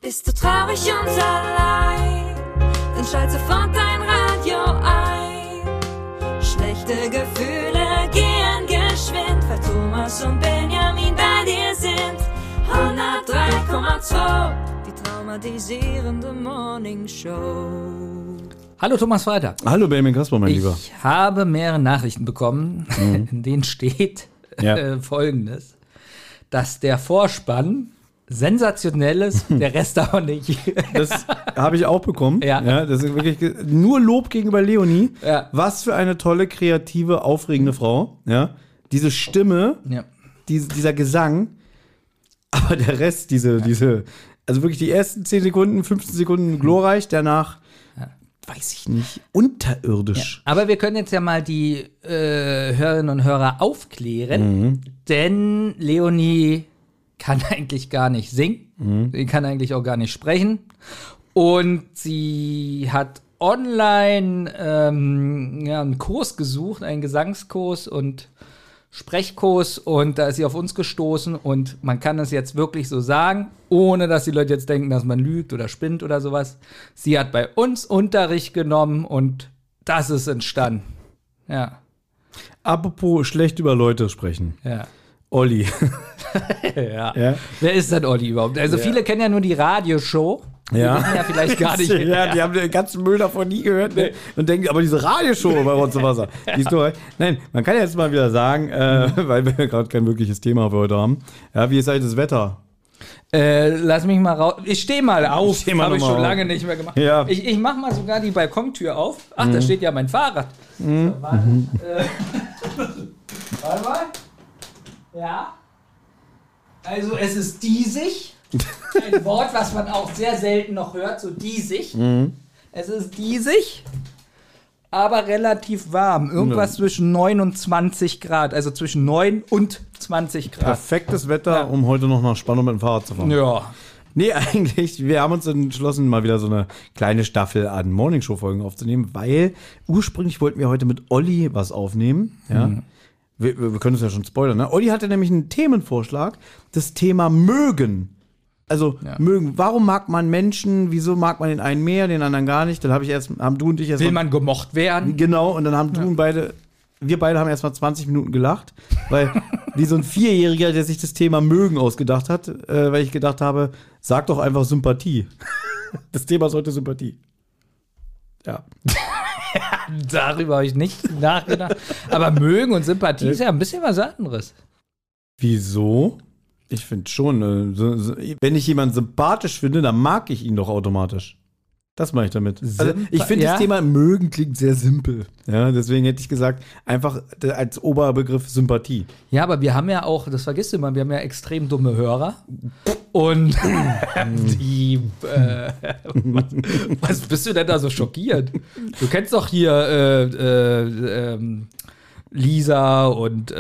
Bist du traurig und allein, dann schalt sofort dein Radio ein. Schlechte Gefühle gehen geschwind, weil Thomas und Benjamin bei dir sind. 103,2, die traumatisierende Morningshow. Hallo Thomas Freitag. Hallo Benjamin Kasper, mein Lieber. Ich habe mehrere Nachrichten bekommen, in denen steht Folgendes, dass der Vorspann sensationell ist, der Rest aber nicht. Das habe ich auch bekommen. Ja. Das ist wirklich nur Lob gegenüber Leonie. Ja. Was für eine tolle, kreative, aufregende Frau. Ja. Diese Stimme, dieser Gesang, aber der Rest, also wirklich die ersten 10 Sekunden, 15 Sekunden glorreich, danach, weiß ich nicht, unterirdisch. Ja. Aber wir können jetzt ja mal die Hörerinnen und Hörer aufklären, denn Leonie kann eigentlich gar nicht singen, sie kann eigentlich auch gar nicht sprechen und sie hat online einen Kurs gesucht, einen Gesangskurs und Sprechkurs, und da ist sie auf uns gestoßen und man kann es jetzt wirklich so sagen, ohne dass die Leute jetzt denken, dass man lügt oder spinnt oder sowas. Sie hat bei uns Unterricht genommen und das ist entstanden. Ja. Apropos schlecht über Leute sprechen. Ja. Olli. Ja. Wer ist denn Olli überhaupt? Also viele kennen ja nur die Radioshow. Die wissen ja vielleicht gar nicht. Ja, die haben den ganzen Müll davon nie gehört, ne? Und denken, aber diese Radioshow bei Rotz und Wasser, die ist doch. Nein, man kann jetzt mal wieder sagen, weil wir gerade kein wirkliches Thema für heute haben. Ja, wie ist eigentlich das Wetter? Lass mich mal raus. Ich stehe mal auf. Habe ich schon lange nicht mehr gemacht. Ja. Ich mache mal sogar die Balkontür auf. Ach, da steht ja mein Fahrrad. So, warte mal. Ja. Also es ist diesig. Ein Wort, was man auch sehr selten noch hört, so diesig. Es ist diesig, aber relativ warm. Irgendwas zwischen 9 und 20 Grad. Also zwischen 9 und 20 Grad. Perfektes Wetter, um heute noch nach Spannung mit dem Fahrrad zu fahren. Ja. Nee, eigentlich, wir haben uns entschlossen, mal wieder so eine kleine Staffel an Morningshow-Folgen aufzunehmen, weil ursprünglich wollten wir heute mit Olli was aufnehmen. Ja. Wir können es ja schon spoilern, ne? Olli hatte nämlich einen Themenvorschlag, das Thema Mögen. Also mögen. Warum mag man Menschen? Wieso mag man den einen mehr, den anderen gar nicht? Dann haben du und ich erst Will man gemocht werden? Genau, und dann haben du und wir beide haben erst mal 20 Minuten gelacht, weil wie so ein Vierjähriger, der sich das Thema Mögen ausgedacht hat, weil ich gedacht habe, sag doch einfach Sympathie. Das Thema ist heute Sympathie. Ja. Darüber habe ich nicht nachgedacht. Aber Mögen und Sympathie ist ja ein bisschen was anderes. Wieso? Ich finde schon, wenn ich jemanden sympathisch finde, dann mag ich ihn doch automatisch. Das mache ich damit. Also ich finde, das Thema Mögen klingt sehr simpel. Ja, deswegen hätte ich gesagt, einfach als Oberbegriff Sympathie. Ja, aber wir haben ja auch, das vergisst du immer, wir haben ja extrem dumme Hörer. Und die, was bist du denn da so schockiert? Du kennst doch hier Lisa und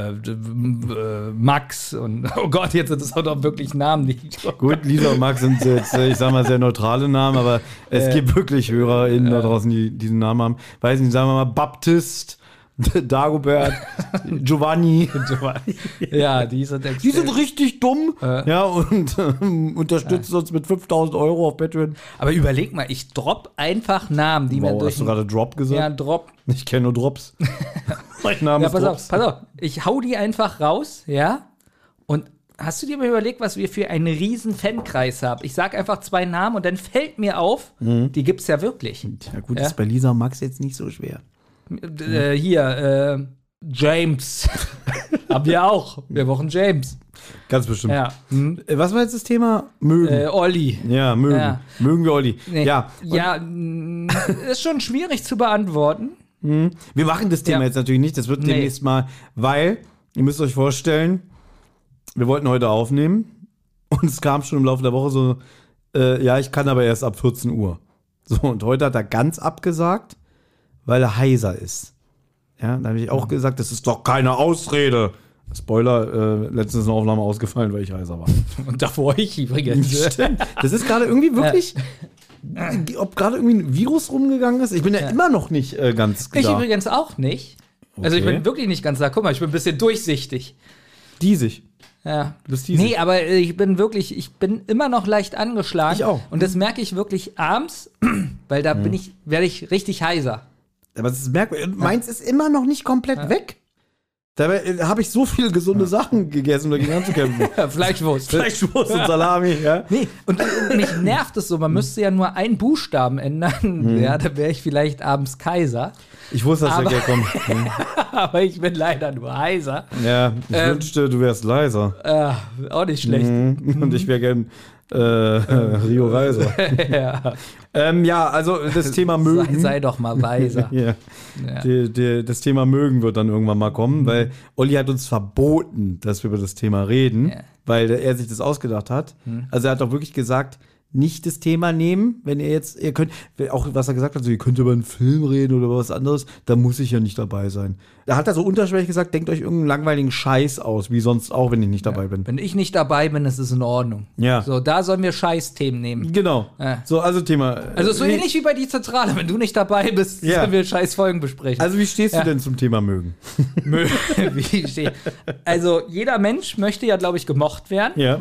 Max und oh Gott, jetzt sind das auch noch wirklich Namen, die Gut, Lisa und Max sind jetzt, ich sag mal, sehr neutrale Namen, aber es gibt wirklich HörerInnen da draußen, die diesen Namen haben. Weiß nicht, sagen wir mal Baptist, Dagobert, Giovanni. Ja, die sind richtig dumm. Ja, und unterstützen uns mit 5.000 € auf Patreon. Aber überleg mal, ich drop einfach Namen, die mir durch. Hast du gerade Drop gesagt? Ja, Drop. Ich kenne nur Drops. Mein Name ist Drops. Pass auf. Ich hau die einfach raus, ja? Und hast du dir mal überlegt, was wir für einen riesen Fankreis haben? Ich sag einfach 2 Namen und dann fällt mir auf, die gibt's ja wirklich. Ja gut, ist bei Lisa und Max jetzt nicht so schwer. James. Haben wir auch. Wir brauchen James. Ganz bestimmt. Ja. Was war jetzt das Thema? Mögen. Olli. Ja, mögen. Ja. Mögen wir Olli. Nee. Ja, ist schon schwierig zu beantworten. Wir machen das Thema jetzt natürlich nicht. Das wird demnächst mal, weil, ihr müsst euch vorstellen, wir wollten heute aufnehmen und es kam schon im Laufe der Woche so, ich kann aber erst ab 14 Uhr. So, und heute hat er ganz abgesagt, weil er heiser ist. Ja, da habe ich auch gesagt, das ist doch keine Ausrede. Spoiler, letztens eine Aufnahme ausgefallen, weil ich heiser war. Und davor ich übrigens. Stimmt. Das ist gerade irgendwie wirklich, ob gerade irgendwie ein Virus rumgegangen ist. Ich bin ja immer noch nicht ganz klar. Ich übrigens auch nicht. Also ich bin wirklich nicht ganz klar. Guck mal, ich bin ein bisschen durchsichtig. Diesig. Ja. Lustig. Nee, aber ich bin immer noch leicht angeschlagen. Ich auch. Und das merke ich wirklich abends, weil da werde ich richtig heiser. Aber es ist merkwürdig. Meins ist immer noch nicht komplett weg. Dabei habe ich so viele gesunde Sachen gegessen, um dagegen anzukämpfen. Fleischwurst. Fleischwurst und Salami, ja. Nee, und mich nervt es so, man müsste ja nur einen Buchstaben ändern. Ja, da wäre ich vielleicht abends Kaiser. Ich wusste, dass der kommt. Aber ich bin leider nur heiser. Ja, ich wünschte, du wärst leiser. Auch nicht schlecht. Und ich wäre gern Rio Reiser. Ja. Also das Thema Mögen. Sei doch mal weiser. Ja. Das Thema Mögen wird dann irgendwann mal kommen, weil Olli hat uns verboten, dass wir über das Thema reden, weil er sich das ausgedacht hat. Also er hat doch wirklich gesagt, nicht das Thema nehmen, wenn ihr könnt, auch was er gesagt hat, so, ihr könnt über einen Film reden oder über was anderes, da muss ich ja nicht dabei sein. Da hat er so unterschwellig gesagt, denkt euch irgendeinen langweiligen Scheiß aus, wie sonst auch, wenn ich nicht dabei bin. Wenn ich nicht dabei bin, ist es in Ordnung. Ja. So, da sollen wir Scheißthemen nehmen. Genau. So, also Thema. Also so ähnlich wie bei die Zentrale, wenn du nicht dabei bist, sollen wir Scheißfolgen besprechen. Also wie stehst du denn zum Thema Mögen? Also jeder Mensch möchte ja, glaube ich, gemocht werden. Ja.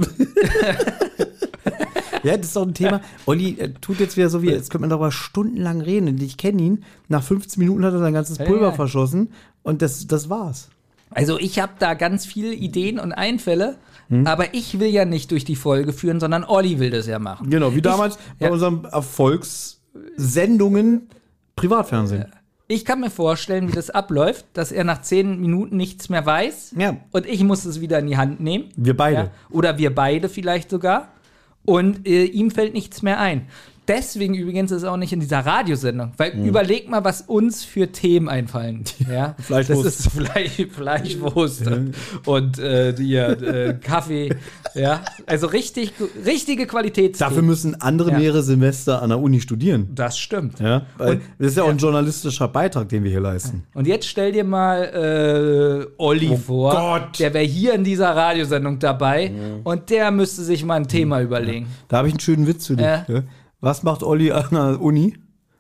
Ja, das ist doch ein Thema. Olli tut jetzt wieder so wie, jetzt könnte man darüber stundenlang reden. Und ich kenne ihn. Nach 15 Minuten hat er sein ganzes Pulver verschossen. Und das war's. Also ich habe da ganz viele Ideen und Einfälle. Aber ich will ja nicht durch die Folge führen, sondern Olli will das ja machen. Genau, wie damals bei unseren Erfolgssendungen Privatfernsehen. Ich kann mir vorstellen, wie das abläuft, dass er nach 10 Minuten nichts mehr weiß. Ja. Und ich muss es wieder in die Hand nehmen. Wir beide. Ja. Oder wir beide vielleicht sogar. Und ihm fällt nichts mehr ein. Deswegen übrigens ist es auch nicht in dieser Radiosendung. Weil überleg mal, was uns für Themen einfallen. Ja? Fleischwurst. Das ist Fleischwurst und Kaffee. Ja? Also richtige Qualitätsthemen. Dafür müssen andere mehrere Semester an der Uni studieren. Das stimmt. Ja? Weil das ist ja auch ein journalistischer Beitrag, den wir hier leisten. Und jetzt stell dir mal Olli vor. Gott. Der wäre hier in dieser Radiosendung dabei. Und der müsste sich mal ein Thema überlegen. Da habe ich einen schönen Witz für dich. Ja? Was macht Olli an der Uni?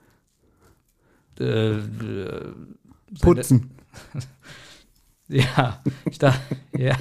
Putzen. Ja, ich dachte, ja.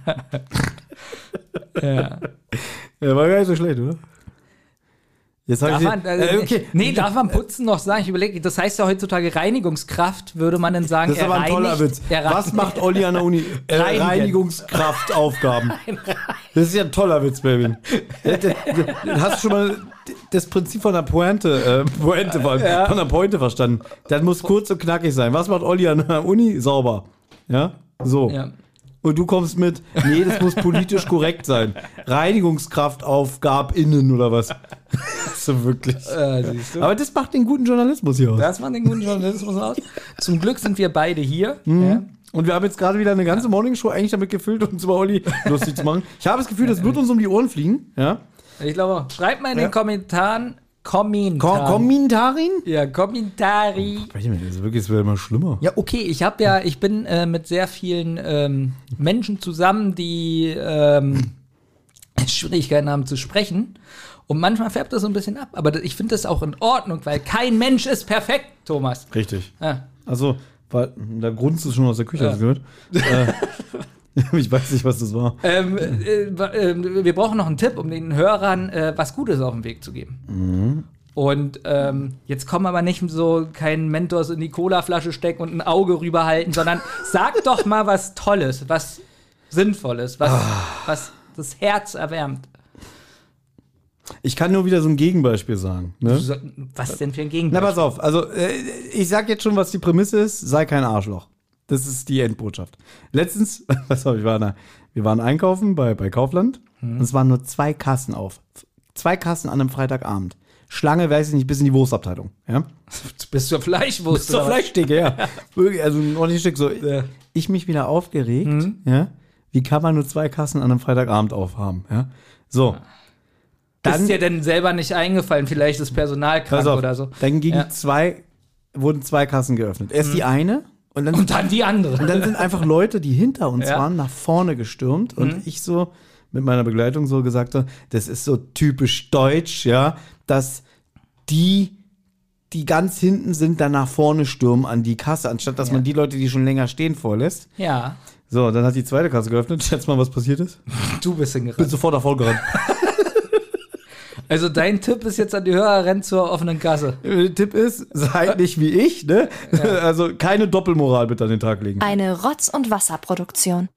Ja, war gar nicht so schlecht, oder? Jetzt darf man Putzen noch sagen? Ich überlege, das heißt ja heutzutage Reinigungskraft, würde man dann sagen. Das ist aber ein toller Witz. Was macht Olli an der Uni? Reinigungskraftaufgaben. Das ist ja ein toller Witz, Baby. Hast du schon mal das Prinzip von der Pointe verstanden? Das muss kurz und knackig sein. Was macht Olli an der Uni? Sauber. Ja? So. Ja. Und du kommst mit, nee, das muss politisch korrekt sein. Reinigungskraftaufgabinnen oder was? So wirklich. Aber das macht den guten Journalismus hier aus. Das macht den guten Journalismus aus. Zum Glück sind wir beide hier. Ja. Und wir haben jetzt gerade wieder eine ganze Morningshow eigentlich damit gefüllt, uns über Olli lustig zu machen. Ich habe das Gefühl, das wird uns um die Ohren fliegen. Ja? Ich glaube, schreibt mal in den Kommentaren. Kommentarin? Ja, Kommentari. Das ist wirklich, es wird immer schlimmer. Ja, okay, ich bin mit sehr vielen Menschen zusammen, die Schwierigkeiten haben zu sprechen. Und manchmal färbt das so ein bisschen ab. Aber ich finde das auch in Ordnung, weil kein Mensch ist perfekt, Thomas. Richtig. Ja. Also, da grunzt es schon aus der Küche, hast du gehört? Ich weiß nicht, was das war. Wir brauchen noch einen Tipp, um den Hörern was Gutes auf den Weg zu geben. Mhm. Und jetzt kommen aber nicht so keinen Mentos in die Colaflasche stecken und ein Auge rüberhalten, sondern sag doch mal was Tolles, was Sinnvolles, was das Herz erwärmt. Ich kann nur wieder so ein Gegenbeispiel sagen. Ne? Was denn für ein Gegenbeispiel? Na, pass auf. Also, ich sag jetzt schon, was die Prämisse ist. Sei kein Arschloch. Das ist die Endbotschaft. Letztens, wir waren einkaufen bei Kaufland und es waren nur 2 Kassen auf. 2 Kassen an einem Freitagabend. Schlange, weiß ich nicht, bis in die Wurstabteilung. Ja? Bis zur Fleischwurst. Bis zur Fleischtheke, ja. Also ein ordentliches Stück. So, ich mich wieder aufgeregt. Ja? Wie kann man nur 2 Kassen an einem Freitagabend aufhaben? Ja? So. Dann, ist dir denn selber nicht eingefallen? Vielleicht ist Personal krank oder so. Dann wurden 2 Kassen geöffnet. Erst die eine. Und dann die andere. Und dann sind einfach Leute, die hinter uns waren, nach vorne gestürmt. Und ich so mit meiner Begleitung so gesagt habe, das ist so typisch deutsch, ja, dass die ganz hinten sind, dann nach vorne stürmen an die Kasse, anstatt dass man die Leute, die schon länger stehen, vorlässt. Ja. So, dann hat die zweite Kasse geöffnet. Schätz mal, was passiert ist. Du bist Bin hingerannt. sofort nach vorne gerannt. Also dein Tipp ist jetzt an die Hörer, rennt zur offenen Kasse. Der Tipp ist, seid nicht wie ich, ne? Also keine Doppelmoral bitte an den Tag legen. Eine Rotz- und Wasserproduktion.